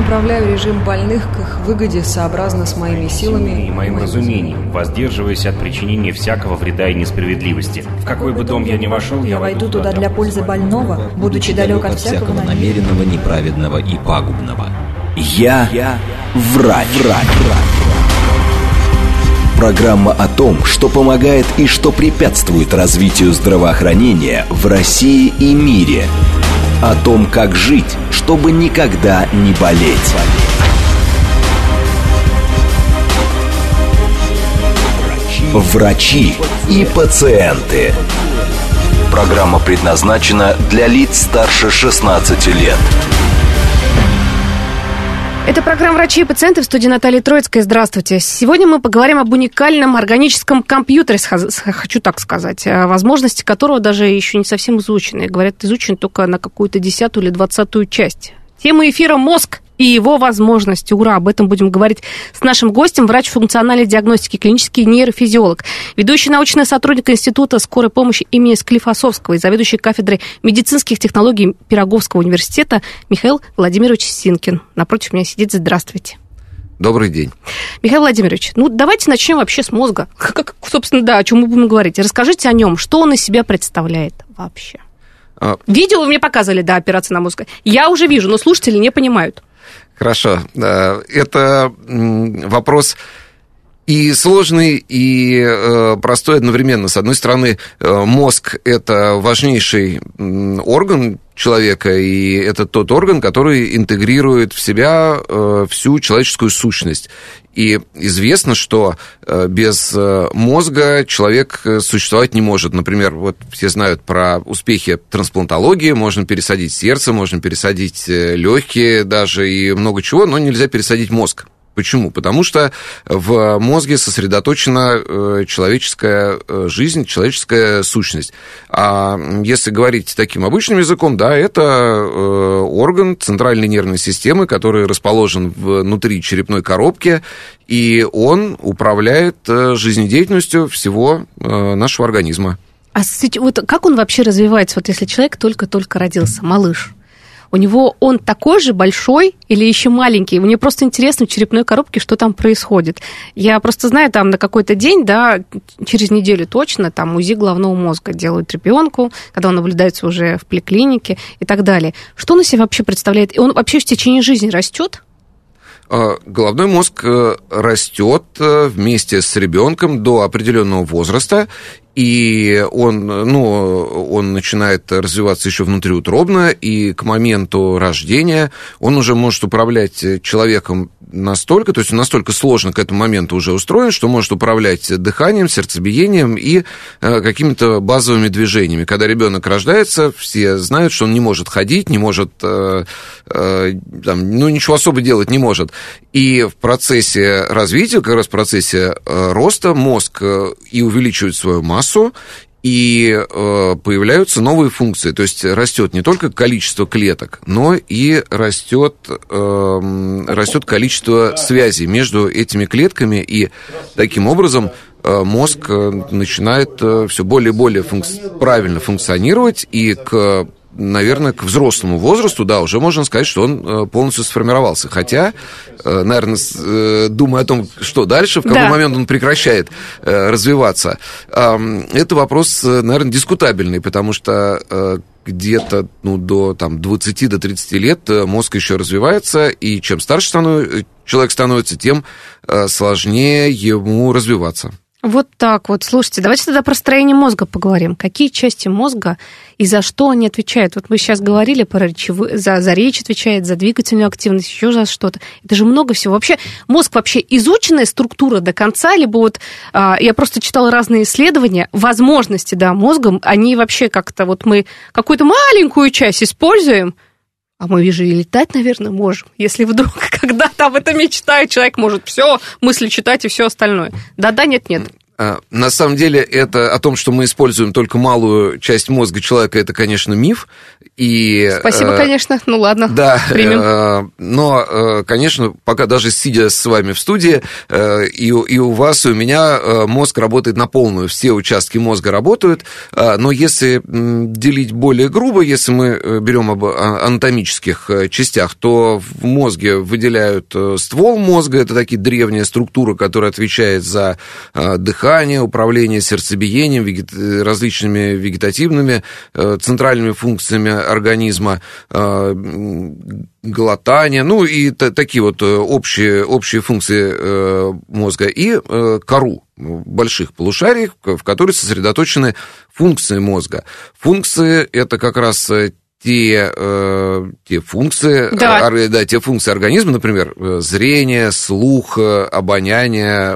направляю режим больных к их выгоде сообразно с моими силами и моим разумением, воздерживаясь от причинения всякого вреда и несправедливости. В какой бы дом я ни вошел, я войду туда для пользы больного, будучи далек от всякого намеренного, неправедного и пагубного. Я врач. Программа о том, что помогает и что препятствует развитию здравоохранения в России и мире. О том, как жить, чтобы никогда не болеть. Врачи и пациенты. Программа предназначена для лиц старше 16 лет. Это программа «Врачи и пациенты», в студии Наталья Троицкая. Здравствуйте. Сегодня мы поговорим об уникальном органическом компьютере, хочу так сказать, возможности которого даже еще не совсем изучены. Говорят, изучен только на какую-то 10-ю или 20-ю часть. Тема эфира «Мозг и его возможности». Ура! Об этом будем говорить с нашим гостем, врач функциональной диагностики, клинический нейрофизиолог, ведущий научный сотрудник Института скорой помощи имени Склифосовского и заведующий кафедрой медицинских технологий Пироговского университета Михаил Владимирович Синкин. Напротив меня сидит. Здравствуйте. Добрый день. Михаил Владимирович, давайте начнем вообще с мозга. Собственно, о чем мы будем говорить. Расскажите о нем, что он из себя представляет вообще. Видео вы мне показывали, операция на мозг. Я уже вижу, но слушатели не понимают. Хорошо. Это вопрос и сложный, и простой одновременно. С одной стороны, мозг – это важнейший орган человека, и это тот орган, который интегрирует в себя всю человеческую сущность. И известно, что без мозга человек существовать не может. Например, вот все знают про успехи трансплантологии, можно пересадить сердце, можно пересадить легкие даже и много чего, но нельзя пересадить мозг. Почему? Потому что в мозге сосредоточена человеческая жизнь, человеческая сущность. А если говорить таким обычным языком, это орган центральной нервной системы, который расположен внутри черепной коробки, и он управляет жизнедеятельностью всего нашего организма. А вот как он вообще развивается, вот если человек только-только родился, малыш? У него он такой же большой или еще маленький? Мне просто интересно в черепной коробке, что там происходит. Я просто знаю, там на какой-то день, через неделю точно, там УЗИ головного мозга делают ребенку, когда он наблюдается уже в поликлинике и так далее. Что он из себя вообще представляет? И он вообще в течение жизни растет? Головной мозг растет вместе с ребенком до определенного возраста, и он начинает развиваться еще внутриутробно, и к моменту рождения он уже может управлять человеком настолько, то есть он настолько сложно к этому моменту уже устроен, что может управлять дыханием, сердцебиением и какими-то базовыми движениями. Когда ребенок рождается, все знают, что он не может ходить, не может, ничего особо делать не может. И в процессе развития, как раз в процессе роста, мозг и увеличивает свою массу, и появляются новые функции. То есть растет не только количество клеток, но и растет количество связей между этими клетками, и таким образом мозг начинает все более и более правильно функционировать, и наверное, к взрослому возрасту, уже можно сказать, что он полностью сформировался. Хотя, наверное, думая о том, что дальше, в какой момент он прекращает развиваться, это вопрос, наверное, дискутабельный, потому что где-то до 20-30 лет мозг еще развивается, и чем старше человек становится, тем сложнее ему развиваться. Вот так вот. Слушайте, давайте тогда про строение мозга поговорим. Какие части мозга и за что они отвечают? Вот мы сейчас говорили про за речь отвечает, за двигательную активность, еще за что-то. Это же много всего. Вообще, мозг вообще изученная структура до конца, либо я просто читала разные исследования, возможности, мозга, они вообще как-то мы какую-то маленькую часть используем, а мы же и летать, наверное, можем. Если вдруг когда-то об этом мечтает, человек может все мысли читать и все остальное. Да, нет. На самом деле, это о том, что мы используем только малую часть мозга человека, это, конечно, миф. Спасибо, конечно. Ну ладно, да, примем. Но, конечно, пока даже сидя с вами в студии, и у вас, и у меня мозг работает на полную. Все участки мозга работают. Но если делить более грубо, если мы берем об анатомических частях, то в мозге выделяют ствол мозга. Это такие древняя структура, которая отвечает за дыхание, управление сердцебиением, различными вегетативными центральными функциями организма, глотание, ну и такие вот общие функции мозга, и кору больших полушарий, в которой сосредоточены функции мозга. Функции – это как раз те функции, те функции организма, например, зрение, слух, обоняние,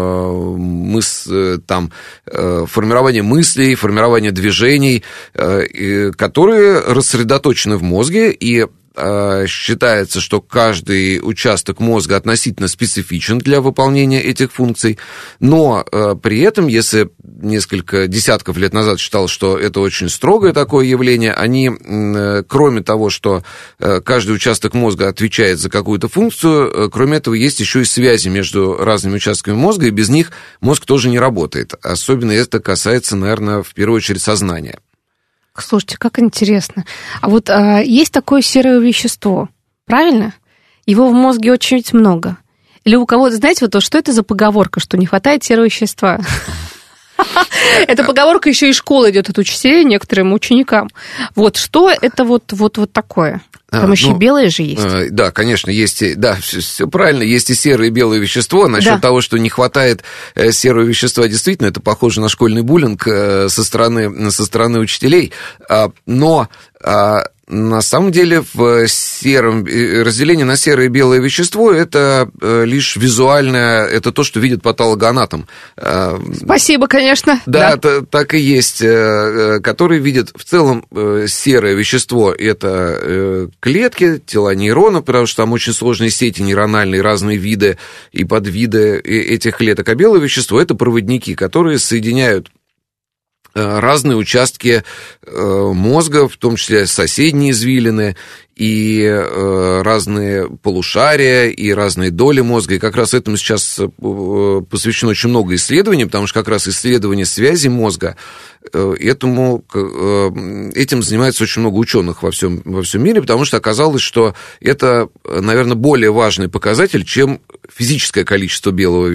формирование мыслей, формирование движений, которые рассредоточены в мозге, и считается, что каждый участок мозга относительно специфичен для выполнения этих функций, но при этом, если несколько десятков лет назад считалось, что это очень строгое такое явление, они, кроме того, что каждый участок мозга отвечает за какую-то функцию, кроме этого, есть еще и связи между разными участками мозга, и без них мозг тоже не работает. Особенно это касается, наверное, в первую очередь сознания. Слушайте, как интересно. А вот есть такое серое вещество, правильно? Его в мозге очень много. Или у кого-то, знаете, вот что это за поговорка, что не хватает серого вещества? Эта поговорка еще из школы идет от учителей некоторым ученикам. Вот что это вот такое? Там еще белое же есть. Да, конечно, есть, да, все правильно, есть и серое, и белое вещество. Насчет того, что не хватает серого вещества, действительно, это похоже на школьный буллинг со стороны учителей. Но на самом деле разделение на серое и белое вещество – это лишь визуальное, это то, что видит патологоанатом. Спасибо, конечно. Да, так и есть, который видит в целом серое вещество – это клетки, тела нейронов, потому что там очень сложные сети нейрональные, разные виды и подвиды этих клеток. А белое вещество – это проводники, которые соединяют разные участки мозга, в том числе соседние извилины, и разные полушария, и разные доли мозга. И как раз этому сейчас посвящено очень много исследований, потому что как раз исследование связи мозга, этим занимается очень много ученых во всем мире, потому что оказалось, что это, наверное, более важный показатель, чем физическое количество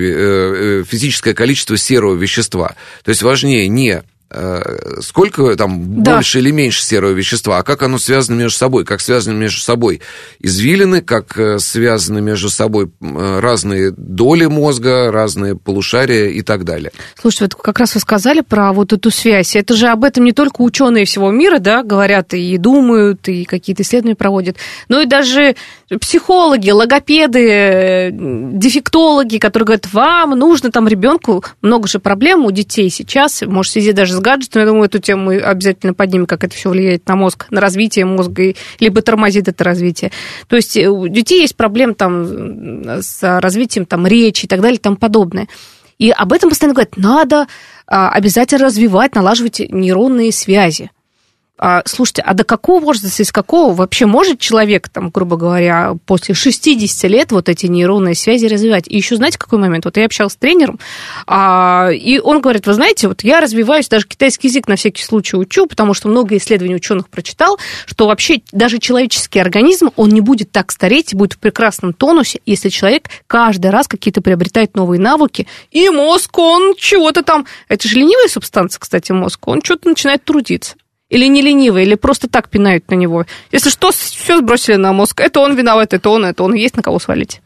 серого вещества. То есть важнее не сколько там больше или меньше серого вещества, а как оно связано между собой, как связаны между собой извилины, как связаны между собой разные доли мозга, разные полушария и так далее. Слушайте, вот как раз вы сказали про вот эту связь. Это же об этом не только ученые всего мира, да, говорят и думают, и какие-то исследования проводят, но и даже психологи, логопеды, дефектологи, которые говорят, вам нужно там ребенку, много же проблем у детей сейчас, может сидеть даже с гаджетом, я думаю, эту тему мы обязательно поднимем, как это все влияет на мозг, на развитие мозга, либо тормозит это развитие. То есть у детей есть проблемы там с развитием там, речи и так далее и тому подобное. И об этом постоянно говорят, надо обязательно развивать, налаживать нейронные связи. Слушайте, а до какого возраста, из какого вообще может человек, там, грубо говоря, после 60 лет вот эти нейронные связи развивать? И еще знаете, какой момент? Вот я общалась с тренером, и он говорит, вы знаете, вот я развиваюсь, даже китайский язык на всякий случай учу, потому что много исследований ученых прочитал, что вообще даже человеческий организм, он не будет так стареть, будет в прекрасном тонусе, если человек каждый раз какие-то приобретает новые навыки, и мозг, он чего-то там... Это же ленивая субстанция, кстати, мозг, он что-то начинает трудиться. Или не ленивый, или просто так пинают на него. Если что, все сбросили на мозг. Это он виноват, это он. Есть на кого свалить.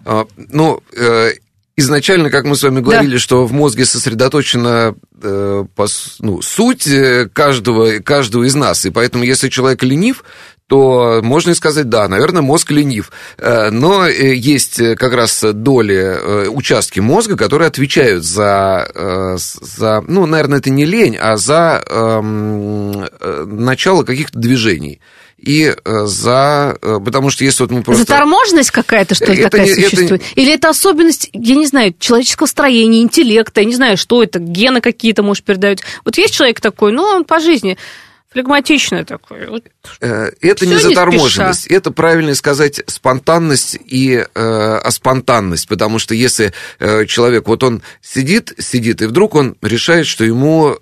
Изначально, как мы с вами говорили, что в мозге сосредоточена суть каждого из нас. И поэтому, если человек ленив, то можно и сказать, да, наверное, мозг ленив. Но есть как раз доли, участки мозга, которые отвечают за наверное, это не лень, а за начало каких-то движений. потому что если вот мы просто... Заторможенность какая-то, что ли, такая существует? Или это особенность, я не знаю, человеческого строения, интеллекта, я не знаю, что это, гены какие-то, может, передают. Вот есть человек такой, ну, он по жизни... флегматичный такой. Вот. Это не заторможенность, это, правильно сказать, спонтанность и аспонтанность, потому что если человек, вот он сидит, и вдруг он решает, что ему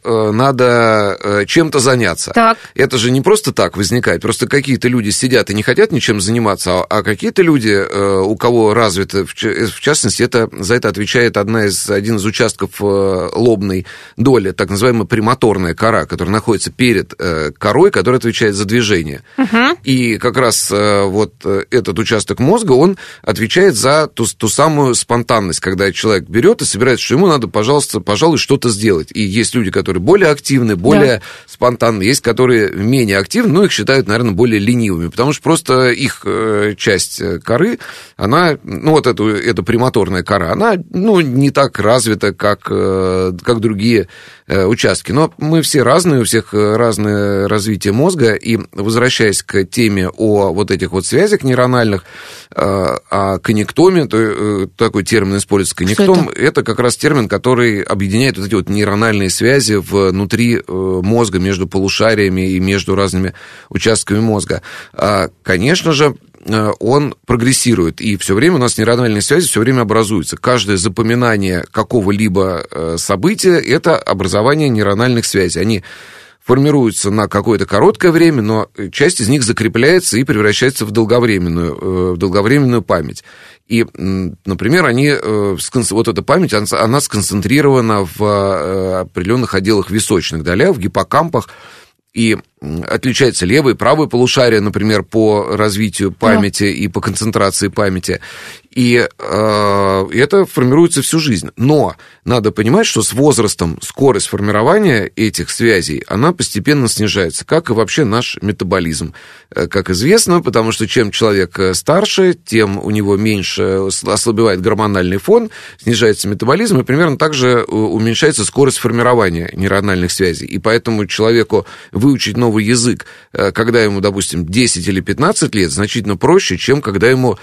надо чем-то заняться. Так. Это же не просто так возникает, просто какие-то люди сидят и не хотят ничем заниматься, а какие-то люди, у кого развито, в частности, за это отвечает один из участков лобной доли, так называемая премоторная кора, которая находится перед корой, которая отвечает за движение. Угу. И как раз вот этот участок мозга, он отвечает за ту самую спонтанность, когда человек берет и собирается, что ему надо, пожалуй, что-то сделать. И есть люди, которые более активны, более спонтанны, есть, которые менее активны, но их считают, наверное, более ленивыми, потому что просто их часть коры, она, ну, вот эта премоторная кора, она, ну, не так развита, как другие участки. Но мы все разные, у всех разное развитие мозга, и возвращаясь к теме о вот этих вот связях нейрональных, о коннектоме, такой термин используется, коннектом, это как раз термин, который объединяет вот эти вот нейрональные связи внутри мозга, между полушариями и между разными участками мозга. Конечно же, он прогрессирует, и все время у нас нейрональные связи все время образуются. Каждое запоминание какого-либо события – это образование нейрональных связей. Они формируются на какое-то короткое время, но часть из них закрепляется и превращается в долговременную память. И, например, вот эта память, она сконцентрирована в определенных отделах височных долях, в гиппокампах, и отличается левое и правое полушарие, например, по развитию памяти и по концентрации памяти. И это формируется всю жизнь. Но надо понимать, что с возрастом скорость формирования этих связей, она постепенно снижается, как и вообще наш метаболизм. Как известно, потому что чем человек старше, тем у него меньше ослабевает гормональный фон, снижается метаболизм, и примерно так же уменьшается скорость формирования нейрональных связей. И поэтому человеку выучить новый язык, когда ему, допустим, 10 или 15 лет, значительно проще, чем когда ему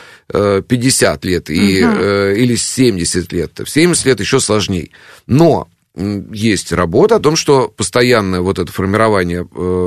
50 лет или 70 лет. В 70 лет еще сложнее. Но есть работа о том, что постоянное вот это формирование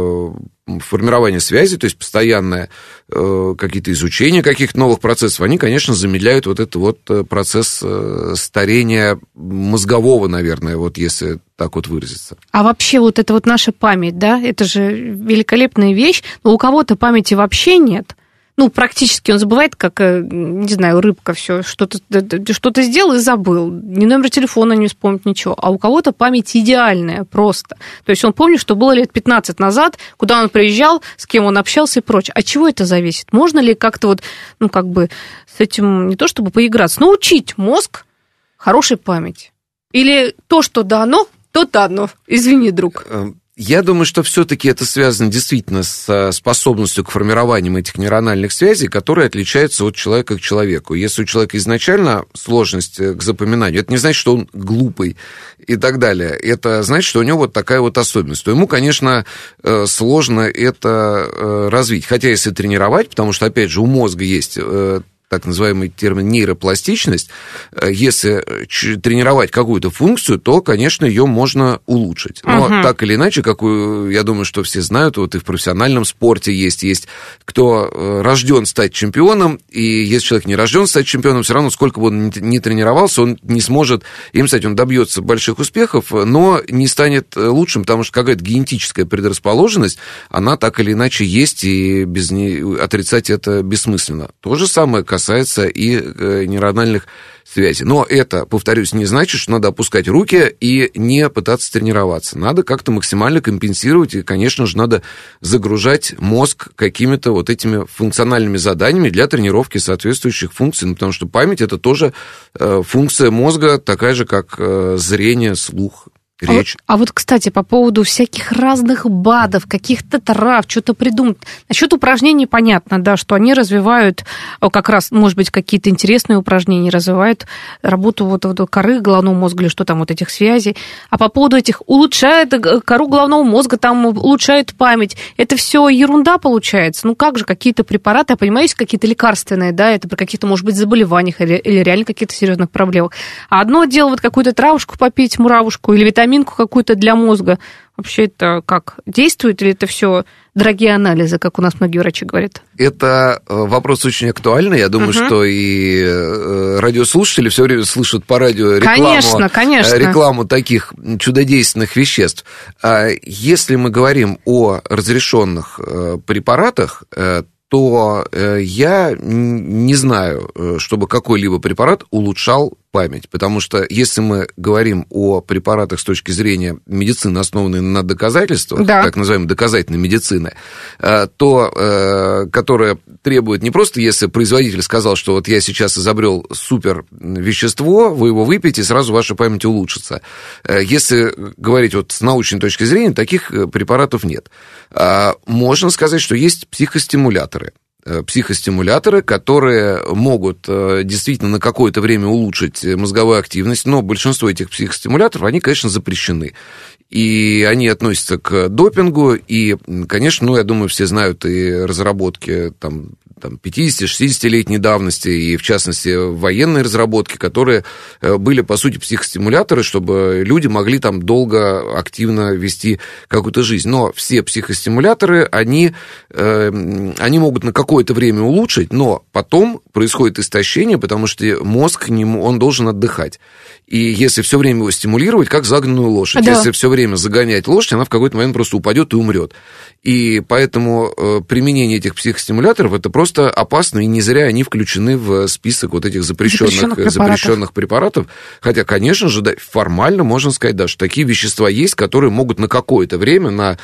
связи, то есть постоянное какие-то изучения каких-то новых процессов, они, конечно, замедляют вот этот вот процесс старения мозгового, наверное, вот если так вот выразиться. А вообще вот это вот наша память, да, это же великолепная вещь, но у кого-то памяти вообще нет. Ну, практически он забывает, как, не знаю, рыбка, все что-то сделал и забыл. Ни номер телефона не вспомнит, ничего. А у кого-то память идеальная просто. То есть он помнит, что было лет 15 назад, куда он приезжал, с кем он общался и прочее. От чего это зависит? Можно ли как-то вот, ну, как бы с этим не то чтобы поиграться, но учить мозг хорошей памяти? Или то, что дано, то дано? Извини, друг. Я думаю, что все-таки это связано действительно с способностью к формированию этих нейрональных связей, которые отличаются от человека к человеку. Если у человека изначально сложность к запоминанию, это не значит, что он глупый и так далее. Это значит, что у него вот такая вот особенность. То ему, конечно, сложно это развить. Хотя если тренировать, потому что, опять же, у мозга есть так называемый термин нейропластичность, если тренировать какую-то функцию, то, конечно, ее можно улучшить. Но так или иначе, я думаю, что все знают, вот и в профессиональном спорте есть кто рожден стать чемпионом, и если человек не рожден стать чемпионом, все равно, сколько бы он ни тренировался, он не сможет им стать, он добьется больших успехов, но не станет лучшим, потому что какая-то генетическая предрасположенность, она так или иначе есть, и без нее отрицать это бессмысленно. То же самое касается и нейрональных связей. Но это, повторюсь, не значит, что надо опускать руки и не пытаться тренироваться. Надо как-то максимально компенсировать, и, конечно же, надо загружать мозг какими-то вот этими функциональными заданиями для тренировки соответствующих функций, потому что память – это тоже функция мозга, такая же, как зрение, слух речь. А вот, кстати, по поводу всяких разных БАДов, каких-то трав, что-то придумать. Насчет упражнений понятно, да, что они развивают как раз, может быть, какие-то интересные упражнения, развивают работу вот коры головного мозга или что там, вот этих связей. А по поводу этих улучшает кору головного мозга, там улучшает память, это все ерунда получается. Ну как же, какие-то препараты, я понимаю, есть какие-то лекарственные, да, это при каких-то, может быть, заболеваниях или реально каких-то серьезных проблемах. А одно дело вот какую-то травушку попить, муравушку или витаминку какую-то для мозга. Вообще это как? Действует или это все дорогие анализы, как у нас многие врачи говорят? Это вопрос очень актуальный. Я думаю, что и радиослушатели все время слышат по радио рекламу таких чудодейственных веществ. Если мы говорим о разрешенных препаратах, то я не знаю, чтобы какой-либо препарат улучшал память, потому что если мы говорим о препаратах с точки зрения медицины, основанной на доказательствах, да, так называемой доказательной медицины, то, которая требует не просто, если производитель сказал, что вот я сейчас изобрел супер вещество, вы его выпьете, и сразу ваша память улучшится. Если говорить вот с научной точки зрения, таких препаратов нет. Можно сказать, что есть психостимуляторы, которые могут действительно на какое-то время улучшить мозговую активность, но большинство этих психостимуляторов, они, конечно, запрещены. И они относятся к допингу, и, конечно, я думаю, все знают и разработки там 50-60-летней давности, и, в частности, военные разработки, которые были, по сути, психостимуляторы, чтобы люди могли там долго, активно вести какую-то жизнь. Но все психостимуляторы, они могут на какое-то время улучшить, но потом происходит истощение, потому что мозг, он должен отдыхать. И если все время его стимулировать, как загнанную лошадь, если все время загонять лошадь, она в какой-то момент просто упадет и умрет. И поэтому применение этих психостимуляторов – это просто опасно, и не зря они включены в список вот этих запрещенных препаратов. Хотя, конечно же, да, формально можно сказать, да, что такие вещества есть, которые могут на какое-то время,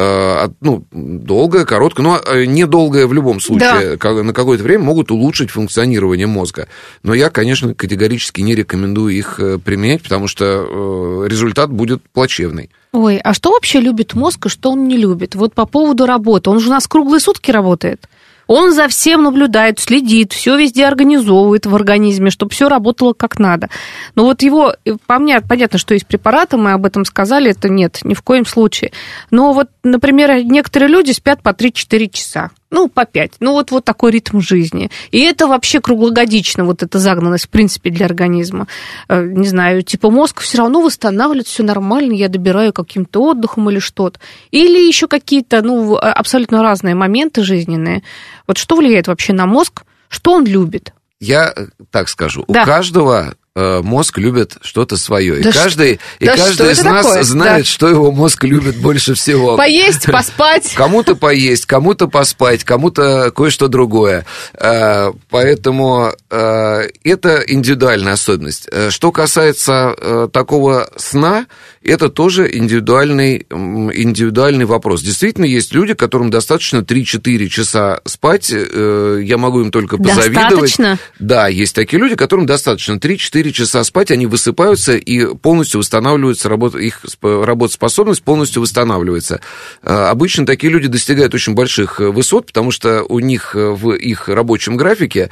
долгое, короткое, но недолгое в любом случае, да, на какое-то время могут улучшить функционирование мозга. Но я, конечно, категорически не рекомендую их применять, потому что результат будет плачевный. Ой, а что вообще любит мозг и что он не любит? Вот по поводу работы. Он же у нас круглые сутки работает. Он за всем наблюдает, следит, все везде организовывает в организме, чтобы все работало как надо. Но вот его, понятно, что есть препараты, мы об этом сказали, это нет, ни в коем случае. Но вот, например, некоторые люди спят по 3-4 часа. По 5. Вот такой ритм жизни. И это вообще круглогодично, вот эта загнанность, в принципе, для организма. Не знаю, мозг все равно восстанавливает, все нормально, я добираю каким-то отдыхом или что-то. Или еще какие-то, абсолютно разные моменты жизненные. Вот что влияет вообще на мозг, что он любит? Я так скажу, да. У каждого мозг любит что-то свое. Да, и каждый из нас знает, что его мозг любит больше всего. Поесть, поспать. Кому-то поесть, кому-то поспать, кому-то кое-что другое. Поэтому это индивидуальная особенность. Что касается такого сна, это тоже индивидуальный вопрос. Действительно, есть люди, которым достаточно 3-4 часа спать. Я могу им только позавидовать. Достаточно? Да, есть такие люди, которым достаточно 3-4 часа спать, они высыпаются и полностью восстанавливаются, их работоспособность полностью восстанавливается. Обычно такие люди достигают очень больших высот, потому что у них в их рабочем графике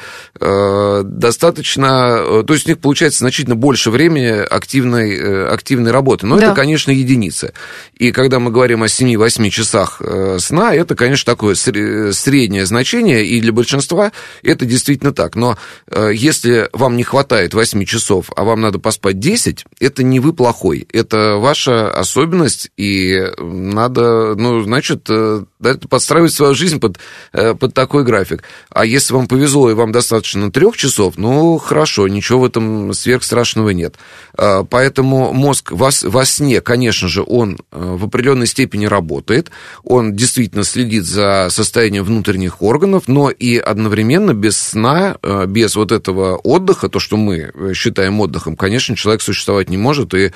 достаточно, то есть у них получается значительно больше времени активной работы. Но это, конечно, единицы. И когда мы говорим о 7-8 часах сна, это, конечно, такое среднее значение, и для большинства это действительно так. Но если вам не хватает 8 часов, а вам надо поспать 10, это не вы плохой, это ваша особенность, и надо, подстраивать свою жизнь под такой график. А если вам повезло, и вам достаточно 3 часов, хорошо, ничего в этом сверхстрашного нет. Поэтому мозг во сне, конечно же, он в определенной степени работает, он действительно следит за состоянием внутренних органов, но и одновременно без сна, без вот этого отдыха, то, что мы считаем отдыхом, конечно, человек существовать не может, и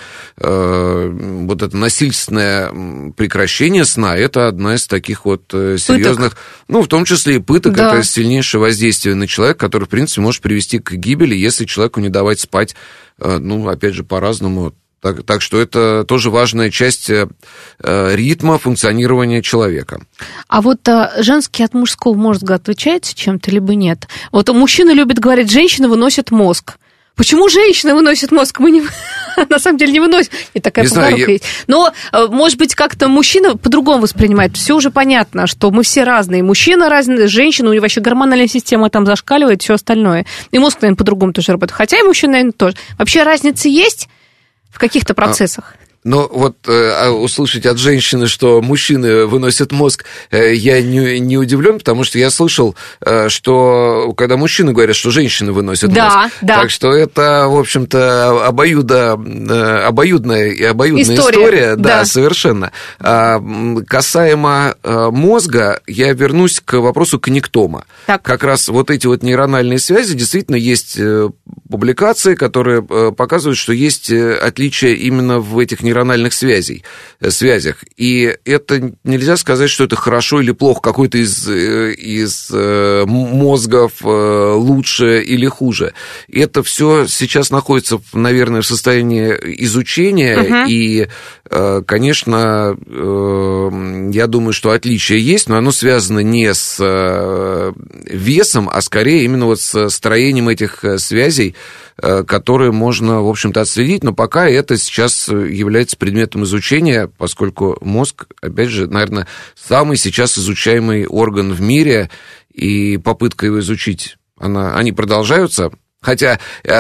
вот это насильственное прекращение сна, это одна из таких вот серьезных, пыток. В том числе и пыток, да. Это сильнейшее воздействие на человека, которое, в принципе, может привести к гибели, если человеку не давать спать, опять же, по-разному, Так что это тоже важная часть ритма функционирования человека. А вот женский от мужского мозга отличается чем-то, либо нет? Вот мужчины любят говорить, женщины выносят мозг. Почему женщины выносят мозг? Мы на самом деле не выносим. И такая поговорка есть. Но, может быть, как-то мужчина по-другому воспринимает. Все уже понятно, что мы все разные. Мужчина разный, женщина, у него вообще гормональная система там зашкаливает, все остальное. И мозг, наверное, по-другому тоже работает. Хотя и мужчина, наверное, тоже. Вообще разница есть в каких-то процессах? Но вот услышать от женщины, что мужчины выносят мозг, я не удивлен, потому что я слышал, что когда мужчины говорят, что женщины выносят мозг. Да. Так что это, в общем-то, обоюдная история. Да, совершенно. Касаемо мозга, я вернусь к вопросу коннектома. Так. Как раз вот эти вот нейрональные связи, действительно, есть публикации, которые показывают, что есть отличия именно в этих нейрональных связях. И это нельзя сказать, что это хорошо или плохо, какой-то из мозгов лучше или хуже. Это все сейчас находится, наверное, в состоянии изучения, и, конечно, я думаю, что отличие есть, но оно связано не с весом, а скорее именно вот с строением этих связей, которые можно, в общем-то, отследить, но пока это сейчас является предметом изучения, поскольку мозг, опять же, наверное, самый сейчас изучаемый орган в мире, и попытка его изучить, они продолжаются. Хотя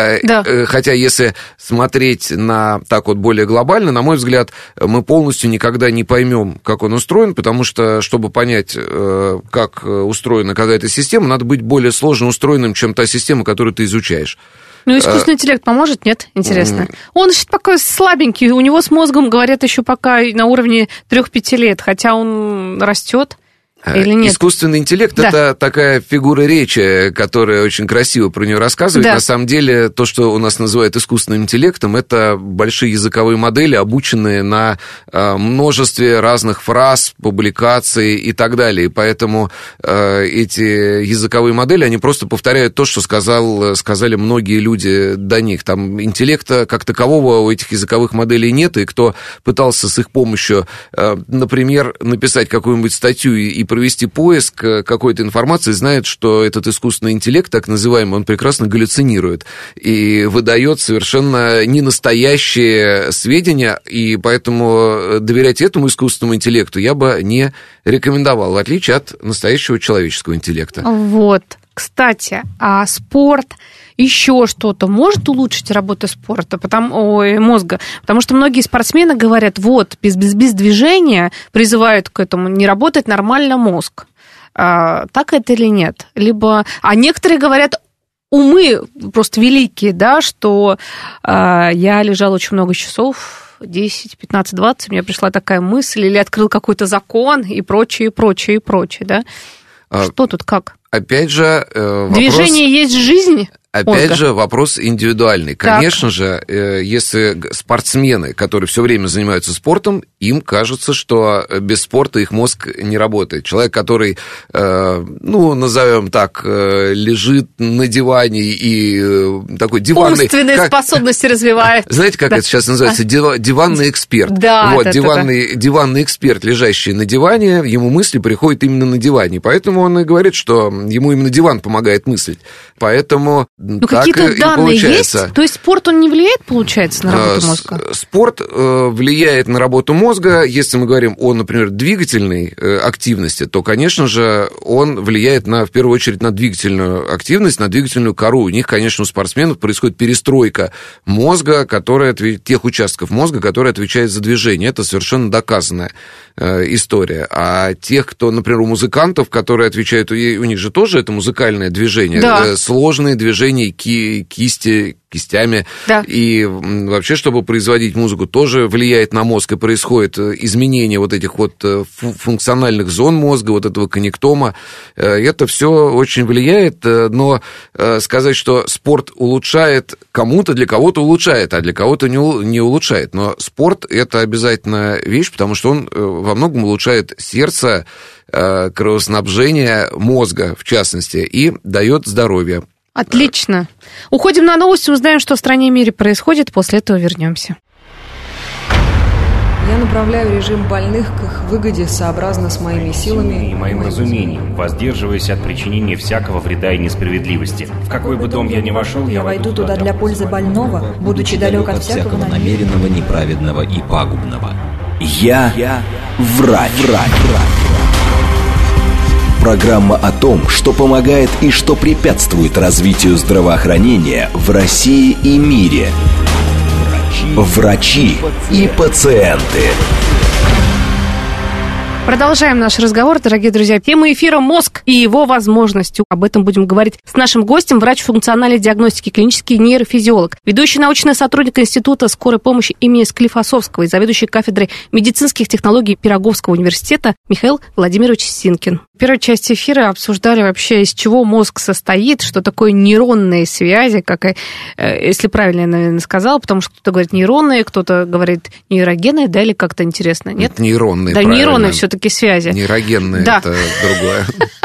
если смотреть так вот более глобально, на мой взгляд, мы полностью никогда не поймем, как он устроен, потому что, чтобы понять, как устроена какая-то система, надо быть более сложно устроенным, чем та система, которую ты изучаешь. Ну, искусственный интеллект поможет? Нет? Интересно. Он еще такой слабенький, у него с мозгом, говорят, еще пока на уровне 3-5 лет, хотя он растет. Или нет? Искусственный интеллект это такая фигура речи, которая очень красиво про нее рассказывает. Да. На самом деле, то, что у нас называют искусственным интеллектом, это большие языковые модели, обученные на множестве разных фраз, публикаций и так далее. И поэтому эти языковые модели, они просто повторяют то, что сказали многие люди до них. Там интеллекта как такового у этих языковых моделей нет, и кто пытался с их помощью, например, написать какую-нибудь статью и провести поиск какой-то информации, знает, что этот искусственный интеллект, так называемый, он прекрасно галлюцинирует и выдает совершенно ненастоящие сведения, и поэтому доверять этому искусственному интеллекту я бы не рекомендовал, в отличие от настоящего человеческого интеллекта. Вот, кстати, а спорт... Еще что-то может улучшить работу мозга? Потому что многие спортсмены говорят, вот, без движения призывают к этому, не работает нормально мозг. Так это или нет? А некоторые говорят, умы просто великие, да, что я лежал очень много часов, 10, 15, 20, мне пришла такая мысль, или открыл какой-то закон и прочее, да? Что тут, как? Опять же, движение есть жизнь? Опять же, вопрос индивидуальный. Конечно же, если спортсмены, которые все время занимаются спортом, им кажется, что без спорта их мозг не работает. Человек, который, назовем так, лежит на диване и такой диванный... Умственные способности развивает. Знаете, как это сейчас называется? Диванный эксперт. Да, вот, диванный эксперт, лежащий на диване, ему мысли приходят именно на диване. Поэтому он и говорит, что ему именно диван помогает мыслить. Поэтому... какие-то данные есть? То есть спорт, он не влияет, получается, на работу мозга? Спорт влияет на работу мозга. Если мы говорим о, например, двигательной активности, то, конечно же, он влияет, в первую очередь, на двигательную активность, на двигательную кору. У них, конечно, у спортсменов происходит перестройка мозга, тех участков мозга, которые отвечают за движение. Это совершенно доказанная история. А тех, кто, например, у музыкантов, которые отвечают, у них же тоже это музыкальное движение, сложные движения кистями. Да. И вообще, чтобы производить музыку, тоже влияет на мозг, и происходит изменение вот этих вот функциональных зон мозга, вот этого коннектома. Это все очень влияет, но сказать, что спорт улучшает кому-то, для кого-то улучшает, а для кого-то не улучшает. Но спорт – это обязательно вещь, потому что он во многом улучшает сердце, кровоснабжение мозга, в частности, и дает здоровье. Отлично. Уходим на новости, узнаем, что в стране и мире происходит, после этого вернемся. Я направляю режим больных к их выгоде сообразно с моими силами и моим разумением, воздерживаясь от причинения всякого вреда и несправедливости. В какой бы дом я ни вошел, Я войду туда для пользы больного, будучи далек от всякого намеренного, неправедного и пагубного. Я врач. Программа о том, что помогает и что препятствует развитию здравоохранения в России и мире. Врачи и пациенты. Продолжаем наш разговор, дорогие друзья. Тема эфира «Мозг и его возможности». Об этом будем говорить с нашим гостем, врач функциональной диагностики, клинический нейрофизиолог, ведущий научный сотрудник Института скорой помощи имени Склифосовского и заведующий кафедрой медицинских технологий Пироговского университета Михаил Владимирович Синкин. В первой части эфира обсуждали вообще, из чего мозг состоит, что такое нейронные связи, если правильно я, наверное, сказала, потому что кто-то говорит нейронные, кто-то говорит нейрогенные, да, или как-то интересно, нет? Нейронные, да, правильно. Нейронные все-таки связи. Нейрогенные, да. Это другое.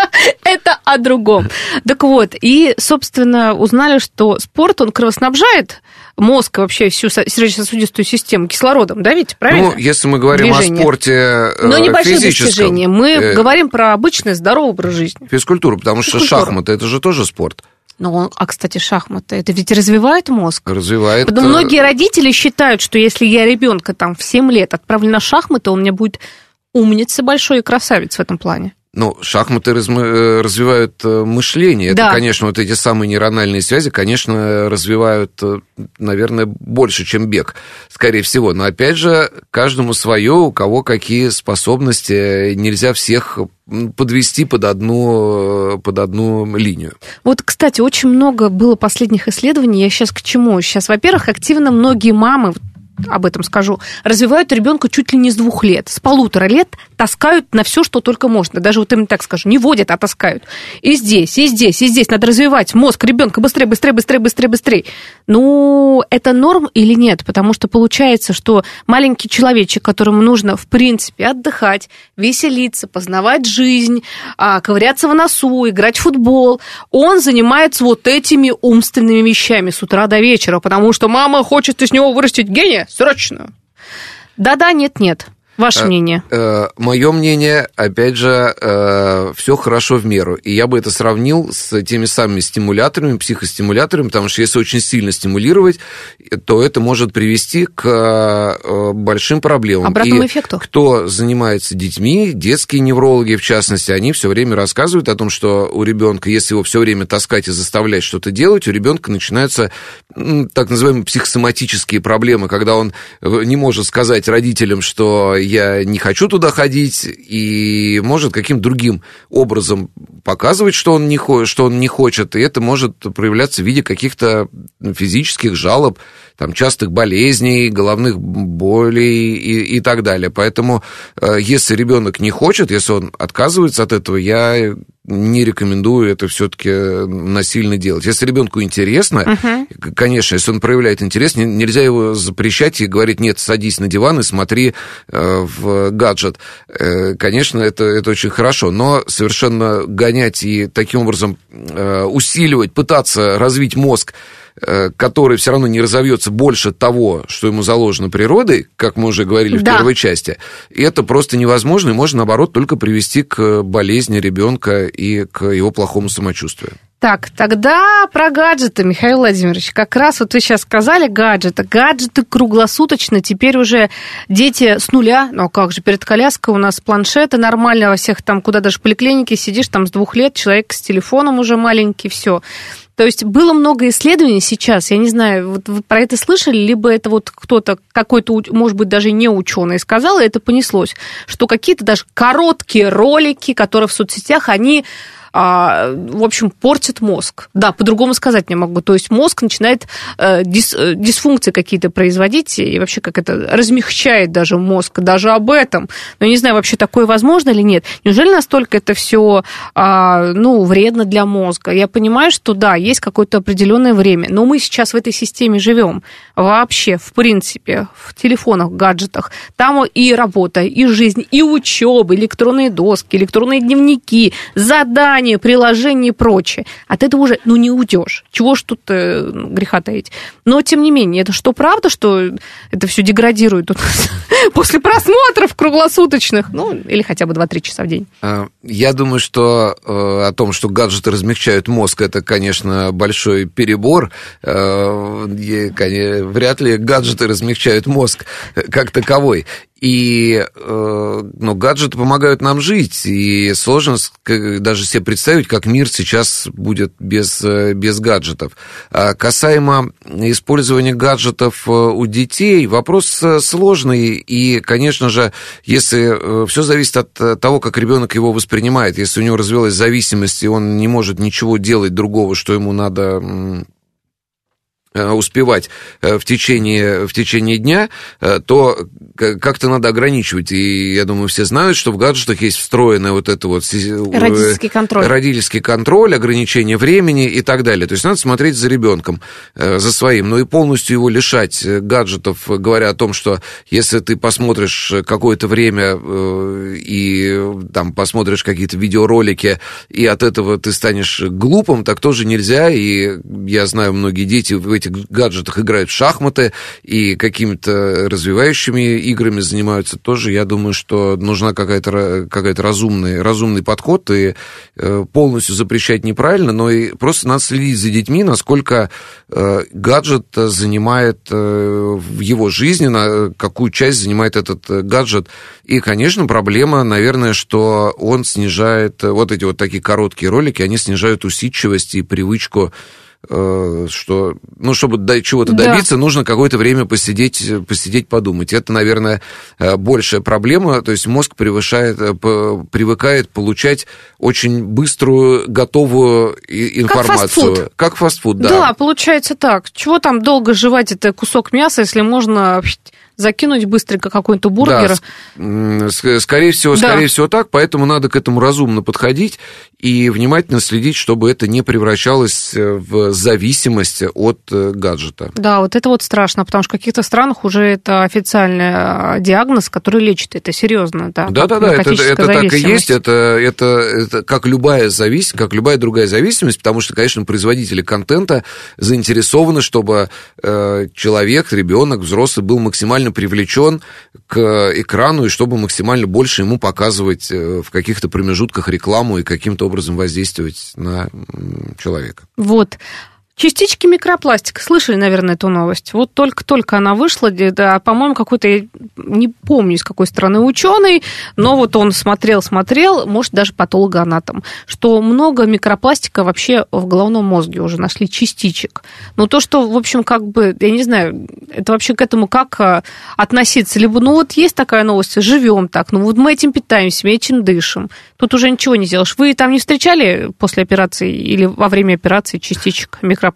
Это о другом. Так вот, и, собственно, узнали, что спорт, он кровоснабжает мозг и вообще всю сердечно-сосудистую систему кислородом, да, ведь, правильно? Ну, если мы говорим о спорте но небольшие физическом. Достижения. Мы говорим про обычный здоровый образ жизни. Физкультуру, потому что шахматы, это же тоже спорт. Ну, кстати, шахматы, это ведь развивает мозг. Развивает. Потому многие родители считают, что если я ребенка там в 7 лет отправлю на шахматы, он у меня будет умница большой и красавец в этом плане. Ну, шахматы развивают мышление. Да. Это, конечно, вот эти самые нейрональные связи, конечно, развивают, наверное, больше, чем бег, скорее всего. Но, опять же, каждому свое, у кого какие способности. Нельзя всех подвести под одну линию. Вот, кстати, очень много было последних исследований. Я сейчас к чему? Сейчас, во-первых, активно многие мамы, об этом скажу, развивают ребенка чуть ли не с 2 лет. С 1,5 лет таскают на все, что только можно. Даже вот именно так скажу, не водят, а таскают. И здесь, и здесь, и здесь. Надо развивать мозг ребенка быстрее, быстрее, быстрее, быстрее, быстрее. Ну, это норм или нет? Потому что получается, что маленький человечек, которому нужно, в принципе, отдыхать, веселиться, познавать жизнь, ковыряться в носу, играть в футбол, он занимается вот этими умственными вещами с утра до вечера, потому что мама хочет из него вырастить гения. Срочно. Да-да, нет-нет. Ваше мнение? Мое мнение, опять же, все хорошо в меру. И я бы это сравнил с теми самыми стимуляторами, психостимуляторами, потому что если очень сильно стимулировать, то это может привести к большим проблемам. Обратному эффекту. Кто занимается детьми, детские неврологи, в частности, они все время рассказывают о том, что у ребенка, если его все время таскать и заставлять что-то делать, у ребенка начинаются так называемые психосоматические проблемы, когда он не может сказать родителям, что я не хочу туда ходить, и может каким-то другим образом показывать, что он не хочет, и это может проявляться в виде каких-то физических жалоб, там, частых болезней, головных болей и так далее. Поэтому, если ребенок не хочет, если он отказывается от этого, я не рекомендую это все-таки насильно делать. Если ребенку интересно, конечно, если он проявляет интерес, нельзя его запрещать и говорить: нет, садись на диван и смотри в гаджет. Конечно, это очень хорошо, но совершенно гонять и таким образом усиливать, пытаться развить мозг, который все равно не разовьется больше того, что ему заложено природой, как мы уже говорили в первой части, и это просто невозможно, и может, наоборот, только привести к болезни ребенка и к его плохому самочувствию. Так, тогда про гаджеты, Михаил Владимирович. Как раз вот вы сейчас сказали гаджеты. Гаджеты круглосуточно. Теперь уже дети с нуля, ну как же, перед коляской у нас планшеты нормально во всех там, куда даже в поликлинике сидишь, там с 2 лет, человек с телефоном уже маленький, все. То есть было много исследований сейчас, я не знаю, вот вы про это слышали, либо это вот кто-то, какой-то, может быть, даже не ученый сказал, и это понеслось, что какие-то даже короткие ролики, которые в соцсетях, они, в общем, портят мозг. Да, по-другому сказать не могу. То есть мозг начинает дисфункции какие-то производить, и вообще как это размягчает даже мозг, даже об этом. Но я не знаю, вообще такое возможно или нет. Неужели настолько это все вредно для мозга? Я понимаю, что да, есть какое-то определенное время, но мы сейчас в этой системе живем. Вообще, в принципе, в телефонах, гаджетах. Там и работа, и жизнь, и учеба, электронные доски, электронные дневники, задания, написание приложений и прочее. От этого уже, не уйдешь. Чего ж тут греха таить. Но, тем не менее, это что, правда, что это все деградирует у нас после просмотров круглосуточных? Или хотя бы 2-3 часа в день. Я думаю, что о том, что гаджеты размягчают мозг, это, конечно, большой перебор. Вряд ли гаджеты размягчают мозг как таковой. Но гаджеты помогают нам жить, и сложно даже себе представить, как мир сейчас будет без гаджетов. Касаемо использования гаджетов у детей, вопрос сложный, и, конечно же, если все зависит от того, как ребенок его воспринимает, если у него развилась зависимость, и он не может ничего делать другого, что ему надо успевать в течение дня, то как-то надо ограничивать. И я думаю, все знают, что в гаджетах есть встроенный вот это вот родительский контроль, ограничение времени и так далее. То есть надо смотреть за ребенком, за своим. Но и полностью его лишать гаджетов, говоря о том, что если ты посмотришь какое-то время и там посмотришь какие-то видеоролики, и от этого ты станешь глупым, так тоже нельзя. И я знаю, многие дети в этих гаджетах играют в шахматы и какими-то развивающими играми занимаются тоже. Я думаю, что нужна какая-то разумный подход, и полностью запрещать неправильно, но и просто надо следить за детьми, насколько гаджет занимает в его жизни, какую часть занимает этот гаджет. И, конечно, проблема, наверное, что он снижает, вот эти вот такие короткие ролики, они снижают усидчивость и привычку, что, чтобы чего-то добиться, нужно какое-то время посидеть, подумать. Это, наверное, большая проблема. То есть мозг привыкает получать очень быструю, готовую информацию. Как фастфуд, да. Да, получается так. Чего там долго жевать это кусок мяса, если можно закинуть быстренько какой-то бургер? Да, скорее всего так, поэтому надо к этому разумно подходить и внимательно следить, чтобы это не превращалось в зависимость от гаджета. Да, вот это вот страшно, потому что в каких-то странах уже это официальный диагноз, который лечит, это серьезно. Да, это так и есть, это как любая зависимость, как любая другая зависимость, потому что, конечно, производители контента заинтересованы, чтобы человек, ребенок, взрослый был максимально привлечен к экрану, и чтобы максимально больше ему показывать в каких-то промежутках рекламу и каким-то образом воздействовать на человека. Вот. Частички микропластика. Слышали, наверное, эту новость? Вот только она вышла, да, по-моему, какой-то, я не помню, из какой страны ученый, но вот он смотрел, может, даже патологоанатом, что много микропластика вообще в головном мозге уже нашли частичек. Но то, что, в общем, я не знаю, это вообще к этому как относиться? Либо, вот есть такая новость, живем так, вот мы этим питаемся, мы этим дышим. Тут уже ничего не сделаешь. Вы там не встречали после операции или во время операции частичек микропластика?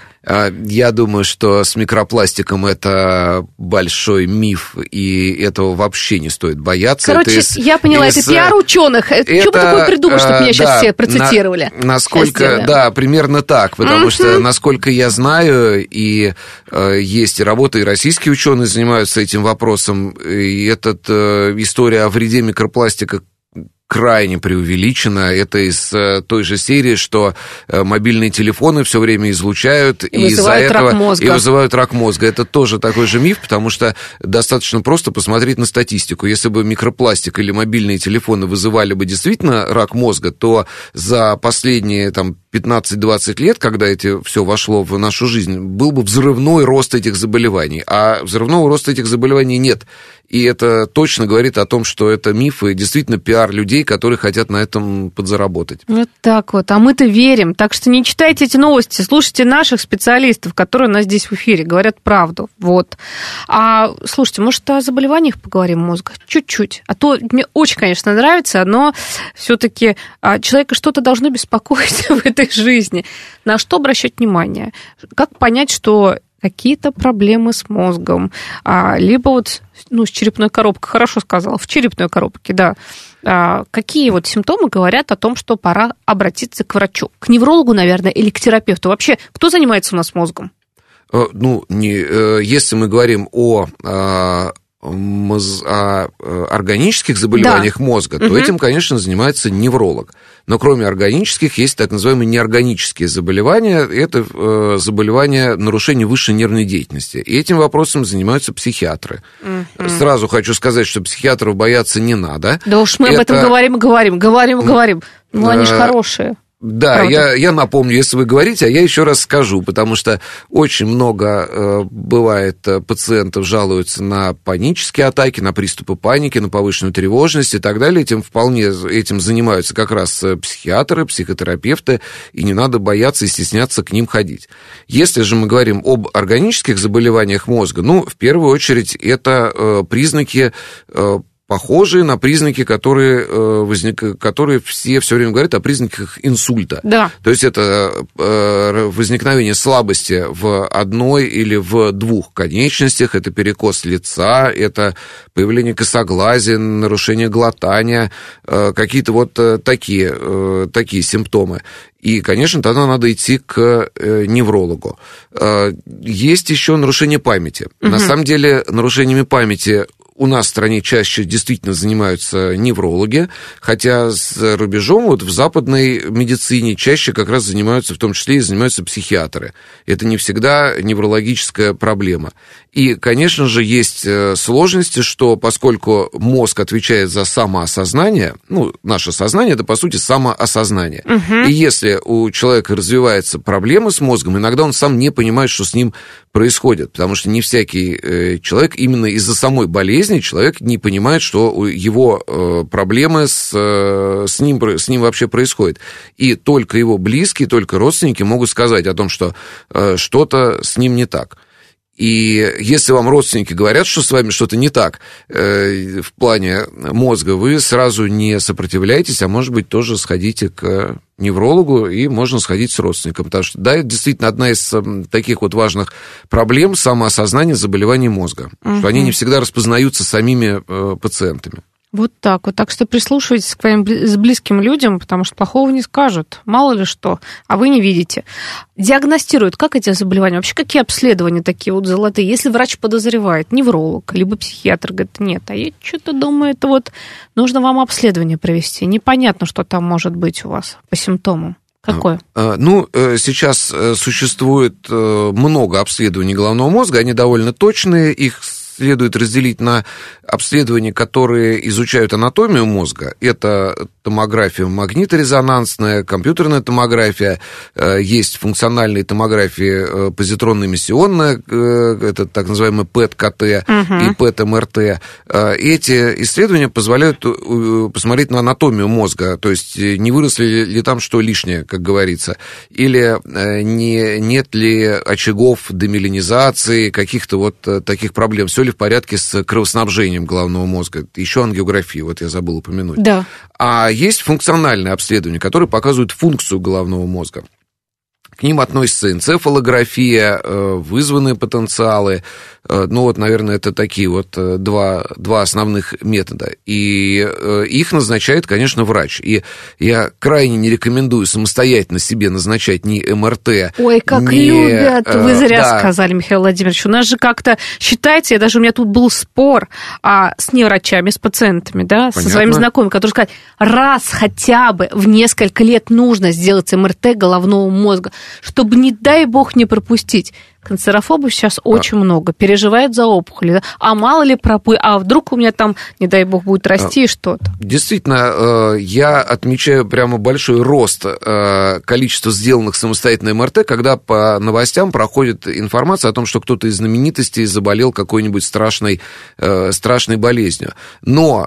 Я думаю, что с микропластиком это большой миф, и этого вообще не стоит бояться. Короче, я поняла, это пиар ученых. Что бы такое придумать, чтобы меня сейчас все процитировали? Да, примерно так, потому что, насколько я знаю, и есть работы, и российские ученые занимаются этим вопросом, и история о вреде микропластика крайне преувеличено. Это из той же серии, что мобильные телефоны все время излучают и вызывают рак мозга. Это тоже такой же миф, потому что достаточно просто посмотреть на статистику. Если бы микропластик или мобильные телефоны вызывали бы действительно рак мозга, то за последние 15-20 лет, когда это все вошло в нашу жизнь, был бы взрывной рост этих заболеваний. А взрывного роста этих заболеваний нет. И это точно говорит о том, что это миф и действительно пиар людей, которые хотят на этом подзаработать. Вот так вот. А мы-то верим. Так что не читайте эти новости, слушайте наших специалистов, которые у нас здесь в эфире, говорят правду. Вот. А слушайте, может, о заболеваниях поговорим мозга? Чуть-чуть. А то мне очень, конечно, нравится, но все-таки человека что-то должно беспокоить в этой жизни. На что обращать внимание? Как понять, что какие-то проблемы с мозгом, либо с черепной коробкой, хорошо сказала, в черепной коробке, да. Какие симптомы говорят о том, что пора обратиться к врачу? К неврологу, наверное, или к терапевту? Вообще, кто занимается у нас мозгом? Если мы говорим о органических заболеваниях мозга, то этим, конечно, занимается невролог. Но кроме органических есть так называемые неорганические заболевания. Это заболевания нарушения высшей нервной деятельности. И этим вопросом занимаются психиатры. Сразу хочу сказать, что психиатров бояться не надо. Да уж мы об этом говорим. Ну, они же хорошие. Да, я напомню, если вы говорите, а я еще раз скажу, потому что очень много бывает пациентов жалуются на панические атаки, на приступы паники, на повышенную тревожность и так далее. Этим занимаются как раз психиатры, психотерапевты, и не надо бояться и стесняться к ним ходить. Если же мы говорим об органических заболеваниях мозга, в первую очередь это признаки, похожие на признаки, которые все время говорят о признаках инсульта. Да. То есть это возникновение слабости в одной или в двух конечностях, это перекос лица, это появление косоглазия, нарушение глотания, какие-то такие симптомы. И, конечно, тогда надо идти к неврологу. Есть еще нарушение памяти. На самом деле, нарушениями памяти у нас в стране чаще действительно занимаются неврологи, хотя за рубежом, в западной медицине чаще как раз занимаются, в том числе и занимаются психиатры. Это не всегда неврологическая проблема. И, конечно же, есть сложности, что поскольку мозг отвечает за самоосознание, наше сознание – это, по сути, самоосознание. И если у человека развиваются проблемы с мозгом, иногда он сам не понимает, что с ним происходит, потому что не всякий человек именно из-за самой болезни человек не понимает, что его проблемы с ним вообще происходят. И только его близкие, только родственники могут сказать о том, что что-то с ним не так. И если вам родственники говорят, что с вами что-то не так в плане мозга, вы сразу не сопротивляйтесь, а может быть тоже сходите к неврологу, и можно сходить с родственником. Потому что, да, это действительно одна из таких важных проблем самоосознания заболеваний мозга, что они не всегда распознаются самими пациентами. Вот так вот. Так что прислушивайтесь к своим близким людям, потому что плохого не скажут. Мало ли что, а вы не видите. Диагностируют, как эти заболевания? Вообще, какие обследования такие золотые? Если врач подозревает, невролог, либо психиатр говорит, нет, а я что-то думаю, это нужно вам обследование провести. Непонятно, что там может быть у вас по симптомам. Какое? Сейчас существует много обследований головного мозга, они довольно точные, их следует разделить на обследования, которые изучают анатомию мозга. Это томография магниторезонансная, компьютерная томография, есть функциональные томографии позитронно-эмиссионная, это так называемый ПЭТ-КТ и ПЭТ-МРТ. Эти исследования позволяют посмотреть на анатомию мозга, то есть не выросли ли там что лишнее, как говорится, или нет ли очагов демиелинизации, каких-то таких проблем, все ли в порядке с кровоснабжением головного мозга. Еще ангиография, я забыл упомянуть. Да. А есть функциональные обследования, которые показывают функцию головного мозга. К ним относятся энцефалография, вызванные потенциалы. Наверное, это такие два основных метода. И их назначает, конечно, врач. И я крайне не рекомендую самостоятельно себе назначать ни МРТ. Ой, как любят! Вы зря сказали, Михаил Владимирович. У нас же как-то считается, у меня тут был спор с неврачами, с пациентами, со своими знакомыми, которые сказали, раз хотя бы в несколько лет нужно сделать МРТ головного мозга, чтобы, не дай бог, не пропустить. Канцерофобов сейчас очень много, переживают за опухоли. А мало ли а вдруг у меня там, не дай бог, будет расти что-то. Действительно, я отмечаю прямо большой рост количества сделанных самостоятельно МРТ, когда по новостям проходит информация о том, что кто-то из знаменитостей заболел какой-нибудь страшной болезнью. Но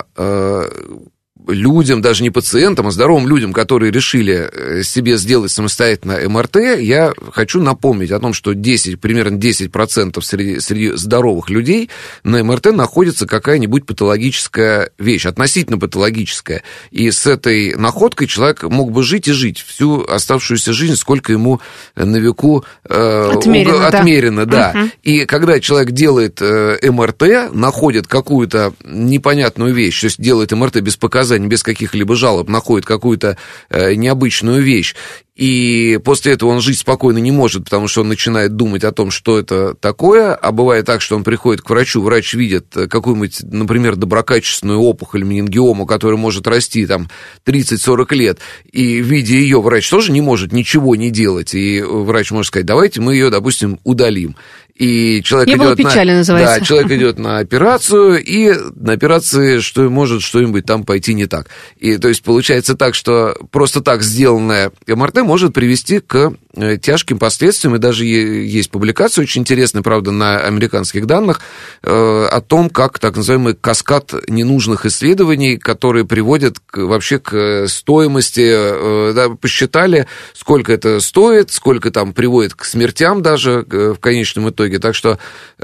людям, даже не пациентам, а здоровым людям, которые решили себе сделать самостоятельно МРТ, я хочу напомнить о том, что примерно 10% среди здоровых людей на МРТ находится какая-нибудь патологическая вещь, относительно патологическая. И с этой находкой человек мог бы жить и жить всю оставшуюся жизнь, сколько ему на веку отмерено. Да. И когда человек делает МРТ, находит какую-то непонятную вещь, то есть делает МРТ без показаний, без каких-либо жалоб, находит какую-то необычную вещь, и после этого он жить спокойно не может, потому что он начинает думать о том, что это такое, а бывает так, что он приходит к врачу, врач видит какую-нибудь, например, доброкачественную опухоль, менингиому, которая может расти там 30-40 лет, и видя ее, врач тоже не может ничего не делать, и врач может сказать, давайте мы ее, допустим, удалим. И человек человек идет на операцию, и на операции может что-нибудь там пойти не так. И то есть получается так, что просто так сделанное МРТ может привести к тяжким последствиям, и даже есть публикация очень интересная, правда, на американских данных, о том, как так называемый каскад ненужных исследований, которые приводят вообще к стоимости, да, посчитали, сколько это стоит, сколько там приводит к смертям даже в конечном итоге. Так что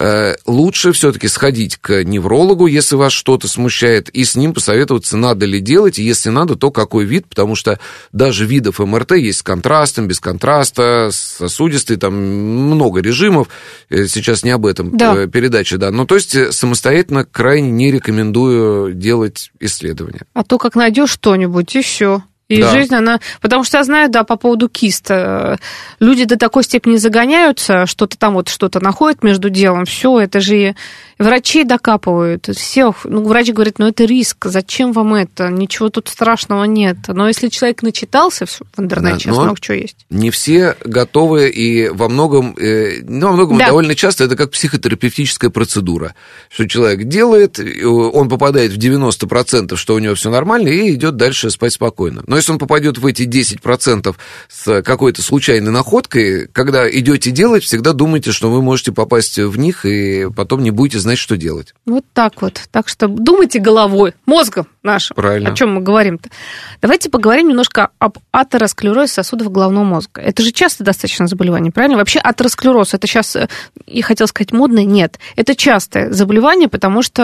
лучше все-таки сходить к неврологу, если вас что-то смущает, и с ним посоветоваться, надо ли делать, и если надо, то какой вид, потому что даже видов МРТ есть с контрастом, без контраста, сосудистый, там много режимов, сейчас не об этом передача, да. Ну, то есть самостоятельно крайне не рекомендую делать исследования. А то как найдешь что-нибудь, и все. И жизнь, она... Потому что я знаю, да, по поводу киста. Люди до такой степени загоняются, что-то там вот что-то находят между делом. Все, это же врачи докапывают. Всех. Ну, врач говорит, ну, это риск. Зачем вам это? Ничего тут страшного нет. Но если человек начитался в интернете, сейчас много чего есть. Не все готовы, и во многом довольно часто это как психотерапевтическая процедура. Что человек делает, он попадает в 90%, что у него все нормально, и идет дальше спать спокойно. Но если он попадет в эти 10% с какой-то случайной находкой, когда идете делать, всегда думайте, что вы можете попасть в них, и потом не будете знать, что делать. Вот так вот. Так что думайте головой, мозгом нашим. Правильно. О чем мы говорим-то? Давайте поговорим немножко об атеросклерозе сосудов головного мозга. Это же часто достаточно заболевание, правильно? Вообще атеросклероз, это сейчас, я хотела сказать, модное? Нет. Это частое заболевание, потому что,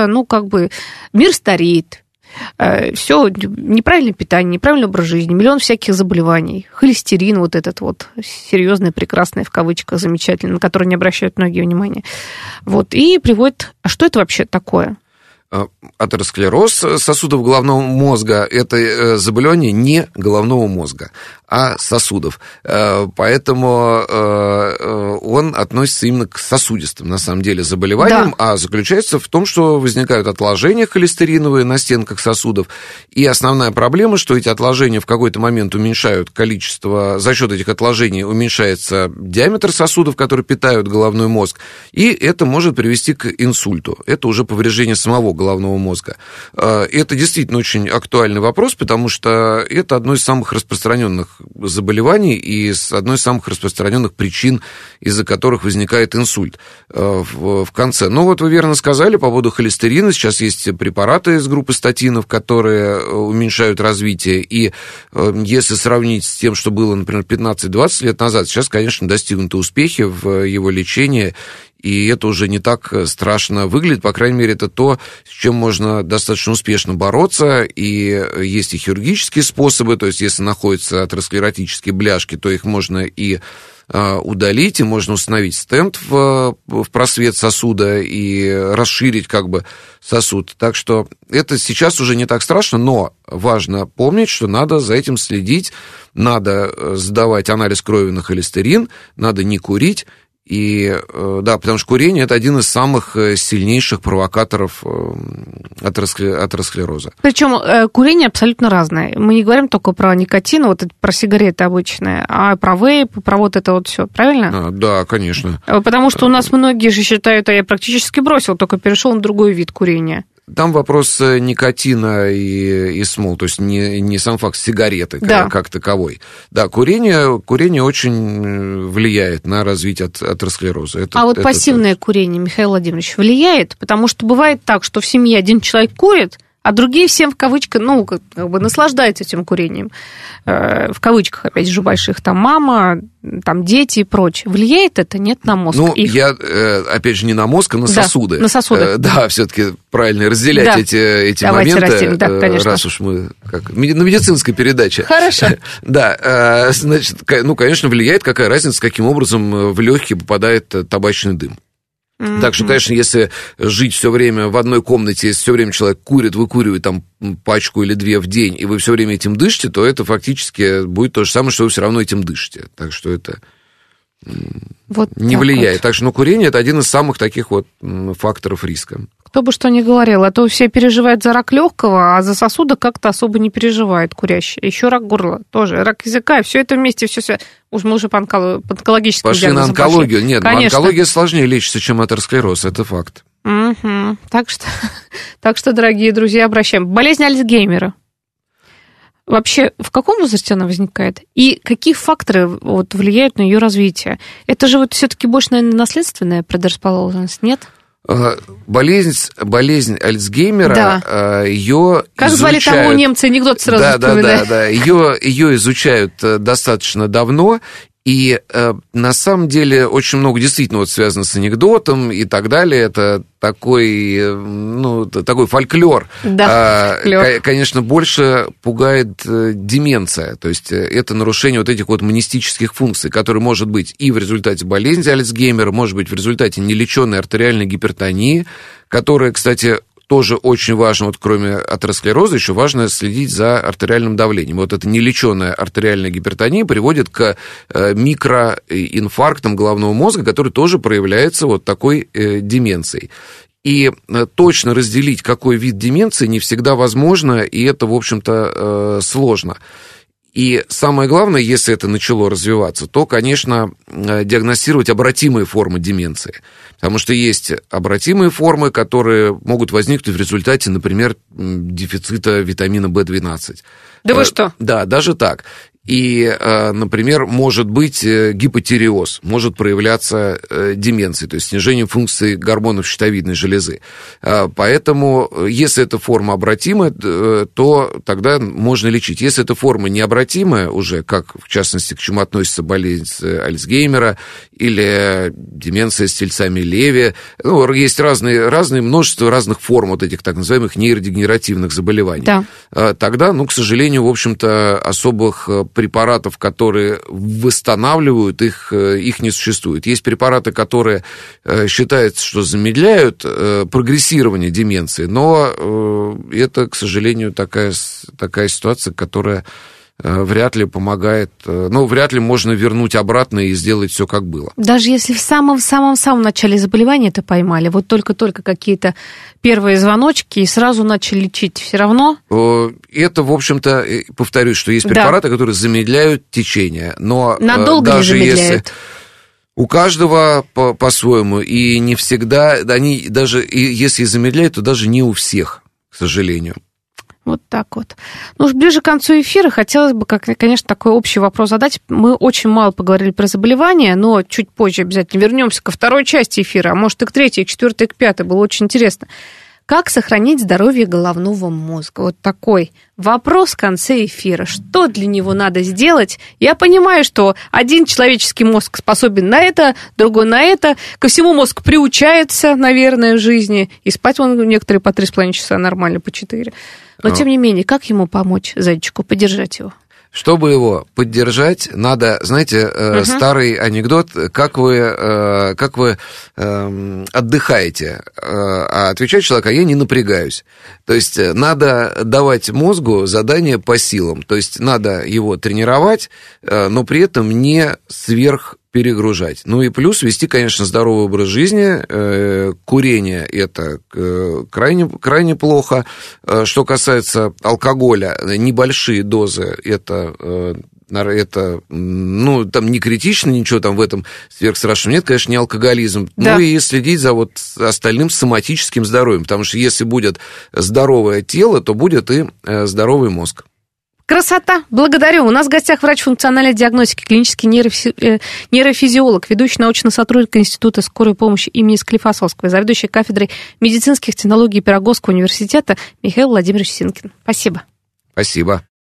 мир стареет. Все, неправильное питание, неправильный образ жизни, миллион всяких заболеваний, холестерин вот этот вот серьезный, прекрасный, в кавычках, замечательный, на который не обращают многие внимания. Вот, и приводит... А что это вообще такое? Атеросклероз сосудов головного мозга – это заболевание не головного мозга, а сосудов. Поэтому он относится именно к сосудистым, на самом деле, заболеваниям, а заключается в том, что возникают отложения холестериновые на стенках сосудов, и основная проблема, что эти отложения в какой-то момент уменьшают количество, за счет этих отложений уменьшается диаметр сосудов, которые питают головной мозг, и это может привести к инсульту. Это уже повреждение самого головного мозга. Это действительно очень актуальный вопрос, потому что это одно из самых распространенных заболеваний и одной из самых распространенных причин, из-за которых возникает инсульт в конце. Ну, вот вы верно сказали по поводу холестерина. Сейчас есть препараты из группы статинов, которые уменьшают развитие. И если сравнить с тем, что было, например, 15-20 лет назад, сейчас, конечно, достигнуты успехи в его лечении, и это уже не так страшно выглядит, по крайней мере, это то, с чем можно достаточно успешно бороться, и есть и хирургические способы, то есть если находятся атеросклеротические бляшки, то их можно и удалить, и можно установить стенд в просвет сосуда и расширить как бы сосуд. Так что это сейчас уже не так страшно, но важно помнить, что надо за этим следить, надо сдавать анализ крови на холестерин, надо не курить. И да, потому что курение – это один из самых сильнейших провокаторов атеросклероза. Причем курение абсолютно разное. Мы не говорим только про никотин, вот про сигареты обычные, а про вейп, про вот это вот все, правильно? Да, конечно. Потому что у нас многие же считают, а я практически бросил, только перешел на другой вид курения. Там вопрос никотина и смол, то есть не сам факт сигареты как таковой. Да, курение очень влияет на развитие атеросклероза. Вот пассивное курение, Михаил Владимирович, влияет? Потому что бывает так, что в семье один человек курит, а другие всем в кавычках, как бы наслаждаются этим курением. В кавычках, опять же, больших. Там мама, там дети и прочее. Влияет это? Нет, на мозг? Я, опять же, не на мозг, а на сосуды. На сосуды. Да, все-таки правильно разделять эти моменты, раз уж мы на медицинской передаче. Хорошо. Да, значит, конечно, влияет, какая разница, каким образом в легкие попадает табачный дым. Так что, конечно, если жить все время в одной комнате, если все время человек выкуривает там пачку или две в день, и вы все время этим дышите, то это фактически будет то же самое, что вы все равно этим дышите. Так что это вот не влияет. Вот. Так что курение – это один из самых таких вот факторов риска. Кто бы что ни говорил, а то все переживают за рак легкого, а за сосуда как-то особо не переживают курящие. Еще рак горла тоже, рак языка, все это вместе, все. Уж мы уже по онкологическим пошли на онкологию. Нет, онкология сложнее лечится, чем атеросклероз, это факт. Угу. Так что, дорогие друзья, обращаем. Болезнь Альцгеймера. Вообще, в каком возрасте она возникает? И какие факторы вот влияют на ее развитие? Это же вот все-таки больше, наверное, наследственная предрасположенность, нет? Болезнь Альцгеймера, да. Ее как изучают... звали того немца, анекдот сразу вспоминаю. Да. Ее изучают достаточно давно, и на самом деле очень много действительно вот связано с анекдотом и так далее. Это такой фольклор. Да, фольклор. Конечно, больше пугает деменция. То есть это нарушение вот этих вот монистических функций, которые может быть и в результате болезни Альцгеймера, может быть в результате нелеченной артериальной гипертонии, которая, кстати, тоже очень важно, вот кроме атеросклероза, еще важно следить за артериальным давлением. Вот эта нелеченная артериальная гипертония приводит к микроинфарктам головного мозга, который тоже проявляется вот такой деменцией. И точно разделить, какой вид деменции, не всегда возможно, и это, в общем-то, сложно. И самое главное, если это начало развиваться, то, конечно, диагностировать обратимые формы деменции. Потому что есть обратимые формы, которые могут возникнуть в результате, например, дефицита витамина В12. Да вы что? Да, даже так. И, например, может быть гипотиреоз, может проявляться деменция, то есть снижение функции гормонов щитовидной железы. Поэтому, если эта форма обратимая, то тогда можно лечить. Если эта форма необратимая уже, как, в частности, к чему относится болезнь Альцгеймера или деменция с тельцами Леви, есть разные множество разных форм вот этих так называемых нейродегенеративных заболеваний. Да. Тогда, к сожалению, в общем-то, особых препаратов, которые восстанавливают, их не существует. Есть препараты, которые считается, что замедляют прогрессирование деменции, но это, к сожалению, такая ситуация, которая вряд ли помогает, вряд ли можно вернуть обратно и сделать все как было. Даже если в самом-самом начале заболевания это поймали, вот только какие-то первые звоночки и сразу начали лечить, все равно? Это, в общем-то, повторюсь, что есть препараты, которые замедляют течение, но надолго даже ли замедляют? У каждого по-своему, и не всегда, они даже, если замедляют, то даже не у всех, к сожалению. Вот так вот. Уж ближе к концу эфира хотелось бы, конечно, такой общий вопрос задать. Мы очень мало поговорили про заболевания, но чуть позже обязательно вернемся ко второй части эфира, а может и к третьей, к четвертой, и к пятой. Было очень интересно. Как сохранить здоровье головного мозга? Вот такой вопрос в конце эфира. Что для него надо сделать? Я понимаю, что один человеческий мозг способен на это, другой на это. Ко всему мозг приучается, наверное, в жизни. И спать он некоторые по 3,5 часа, нормально по 4. Но, тем не менее, как ему помочь зайчику, поддержать его? Чтобы его поддержать, надо, знаете, старый анекдот, как вы отдыхаете, а отвечает человек, а я не напрягаюсь. То есть надо давать мозгу задание по силам, то есть надо его тренировать, но при этом не сверхперегружать. И плюс вести, конечно, здоровый образ жизни. Курение – это крайне плохо. Что касается алкоголя, небольшие дозы – это там не критично, ничего там в этом сверхстрашного нет, конечно, не алкоголизм. Да. И следить за вот остальным соматическим здоровьем, потому что если будет здоровое тело, то будет и здоровый мозг. Красота! Благодарю. У нас в гостях врач функциональной диагностики, клинический нейрофизиолог, ведущий научный сотрудник Института скорой помощи имени Склифосовского, заведующий кафедрой медицинских технологий Пироговского университета Михаил Владимирович Синкин. Спасибо. Спасибо.